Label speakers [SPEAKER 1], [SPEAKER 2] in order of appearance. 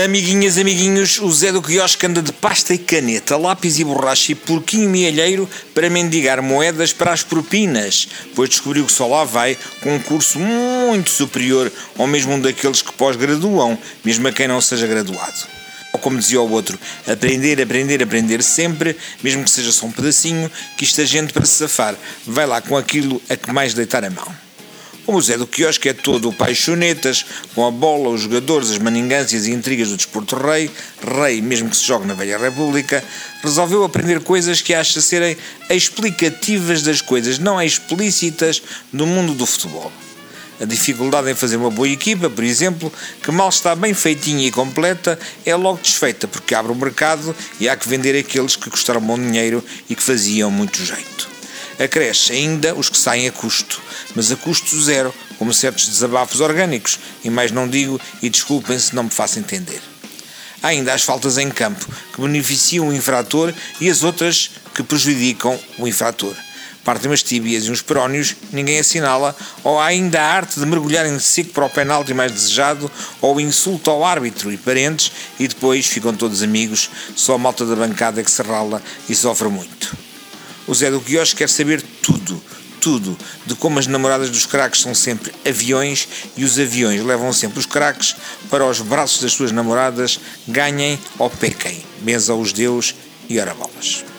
[SPEAKER 1] Amiguinhas, amiguinhos, o Zé do Quiosque anda de pasta e caneta, lápis e borracha e porquinho mielheiro para mendigar moedas para as propinas, pois descobriu que só lá vai com um curso muito superior ou mesmo um daqueles que pós-graduam, mesmo a quem não seja graduado. Ou como dizia o outro, aprender, aprender, aprender sempre, mesmo que seja só um pedacinho, que isto a gente para se safar vai lá com aquilo a que mais deitar a mão. Como o Zé do Quiosque é todo o paixonetas, com a bola, os jogadores, as maningâncias e intrigas do desporto rei mesmo que se jogue na velha república, resolveu aprender coisas que acha serem explicativas das coisas não explícitas do mundo do futebol. A dificuldade em fazer uma boa equipa, por exemplo, que mal está bem feitinha e completa, é logo desfeita porque abre o mercado e há que vender aqueles que custaram bom dinheiro e que faziam muito jeito. Acresce ainda os que saem a custo, mas a custo zero, como certos desabafos orgânicos, e mais não digo, e desculpem se não me faço entender. Há ainda as faltas em campo, que beneficiam o infrator e as outras que prejudicam o infrator. Partem as tíbias e uns perónios, ninguém assinala, ou há ainda a arte de mergulhar em seco para o penalti mais desejado, ou o insulto ao árbitro e parentes, e depois ficam todos amigos, só a malta da bancada é que se rala e sofre muito. O Zé do Quiosque quer saber tudo, de como as namoradas dos craques são sempre aviões e os aviões levam sempre os craques para os braços das suas namoradas, ganhem ou pequem, benza os Deus e ora bolas.